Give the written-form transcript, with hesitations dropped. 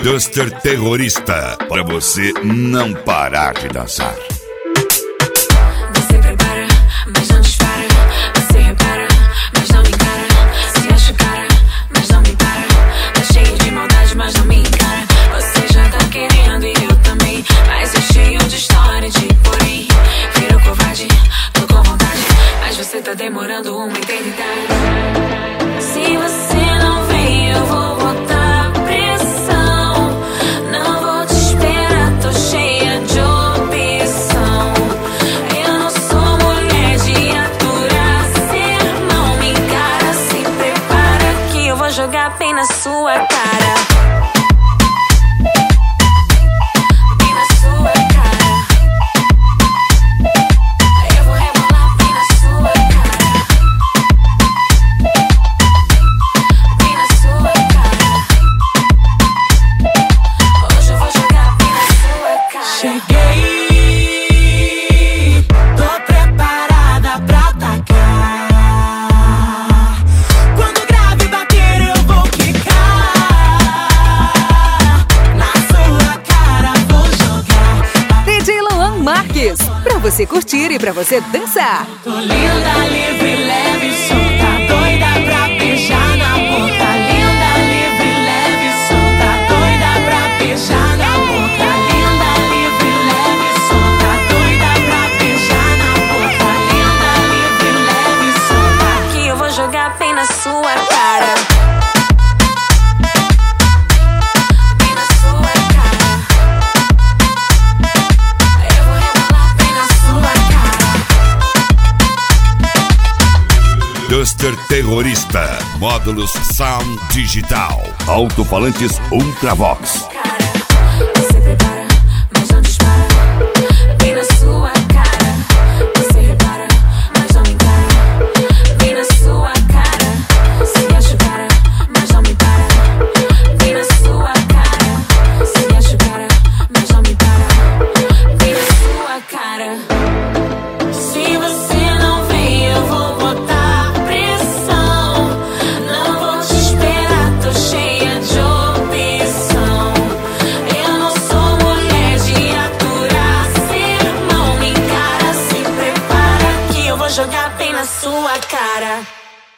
Duster Terrorista, pra você não parar de dançar. Você prepara, mas não dispara. Você repara, mas não me encara. Se acha cara, mas não me para. Tá cheio de maldade, mas não me encara. Você já tá querendo e eu também, mas é cheio de história de porém. Virou covarde, tô com vontade, mas você tá demorando uma eternidade. Se você não vem, eu vou botar pressão. Não vou te esperar, tô cheia de opção. Eu não sou mulher de aturar sermão. Me encara, se prepara que eu vou jogar bem na sua cara. Bem na sua cara. Eu vou rebolar bem na sua cara. Bem na sua cara. Hoje eu vou jogar bem na sua cara. Cheguei, tô preparada pra atacar. Quando o grave bater eu vou quicar. Na sua cara vou jogar. DJ Luan Marques, pra você curtir e pra você dançar. Tô linda, livre, leve, solta, doida pra beijar na boca. Linda, livre, leve, solta, doida pra beijar na boca. Linda, livre, leve, solta, doida pra beijar na boca. Linda, livre, leve, solta. Que eu vou jogar bem na sua cara. Bem na sua cara. Eu vou rebolar bem na sua cara. Duster Terrorista, módulos Sound Digital, alto-falantes Ultravox. Cara.